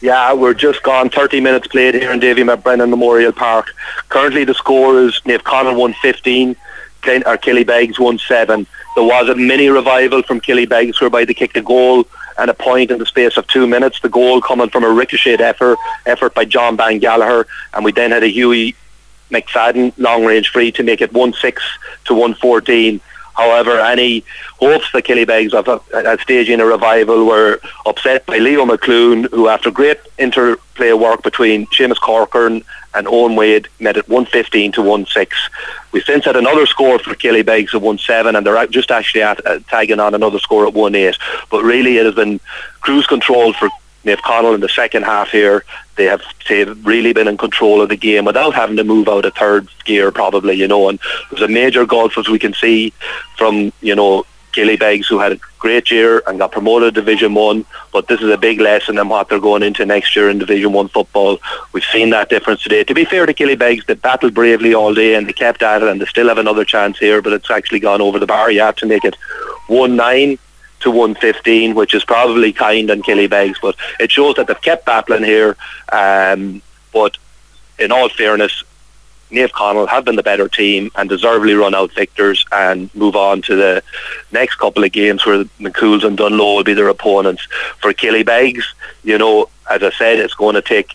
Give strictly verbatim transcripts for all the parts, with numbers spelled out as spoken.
Yeah, we're just gone thirty minutes played here in Davy McBrennan Memorial Park. Currently the score is Naomh Conaill one fifteen, or Killybegs one seven. There was a mini revival from Killybegs whereby they kicked a goal and a point in the space of two minutes. The goal coming from a ricocheted effort, effort by John Ban Gallagher, and we then had a Hughie McFadden long range free to make it one six to one fourteen. However, any hopes that Killybegs of at stage in a revival were upset by Leo McClune, who after great interplay work between Seamus Corcoran and Owen Wade made it one fifteen to one six. We since had another score for Killybegs of one seven, and they're just actually at, uh, tagging on another score at one eight. But really it has been cruise control for Naomh Conaill in the second half here. They have they've really been in control of the game without having to move out of third gear probably, you know, and there's a major gulf as we can see from, you know, Killybegs, who had a great year and got promoted to Division one, but this is a big lesson in what they're going into next year in Division one football. We've seen that difference today. To be fair to Killybegs, they battled bravely all day and they kept at it, and they still have another chance here, but it's actually gone over the bar yet to make it one nine to one fifteen, which is probably kind on Killybegs, but it shows that they've kept battling here. Um, but in all fairness, Naomh Conaill have been the better team and deservedly run out victors and move on to the next couple of games where McCools and Dunlow will be their opponents. For Killybegs, you know, as I said, it's going to take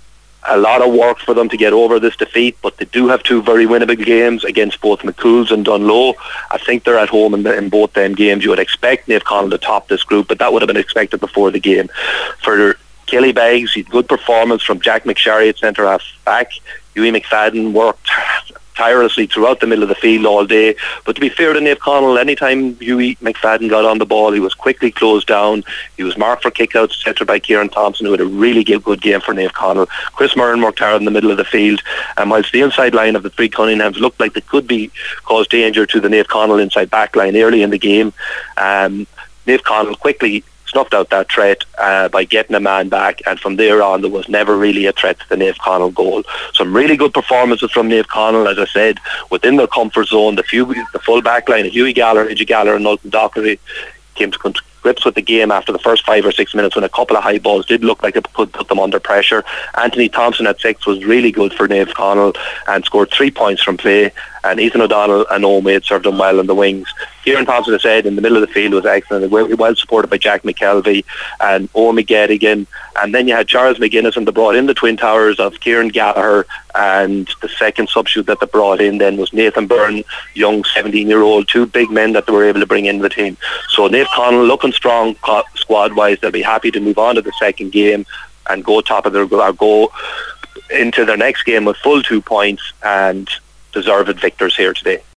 a lot of work for them to get over this defeat, but they do have two very winnable games against both McCools and Dunlow. I think they're at home in, the, in both them games. You would expect Naomh Conaill to top this group, but that would have been expected before the game. For Killybegs, good performance from Jack McSherry at centre half back. Hughie McFadden worked tirelessly throughout the middle of the field all day, but to be fair to Naomh Conaill, anytime Hughie McFadden got on the ball, he was quickly closed down. He was marked for kickouts, et cetera by Kieran Thompson, who had a really good game for Naomh Conaill. Chris Murren worked hard in the middle of the field, and whilst the inside line of the three Cunninghams looked like they could be cause danger to the Naomh Conaill inside back line early in the game, um, Naomh Conaill quickly snuffed out that threat uh, by getting a man back, and from there on there was never really a threat to the Naomh Conaill goal. Some really good performances from Naomh Conaill, as I said, within their comfort zone. The few, the full back line of Hughie Gallagher, Edgy Gallagher and Nulton Docherty came to grips with the game after the first five or six minutes when a couple of high balls did look like it could put them under pressure. Anthony Thompson at six was really good for Naomh Conaill and scored three points from play, and Ethan O'Donnell and Owen Wade served them well in the wings. Kieran Thompson, as I said, in the middle of the field was excellent, well, well supported by Jack McKelvey and Owen McGettigan, and then you had Charles McGuinness, and they brought in the twin towers of Kieran Gallagher, and the second substitute that they brought in then was Nathan Byrne, young seventeen year old, two big men that they were able to bring into the team. So Naomh Conaill looking strong squad wise. They'll be happy to move on to the second game and go top of their or go into their next game with full two points and deserved victors here today.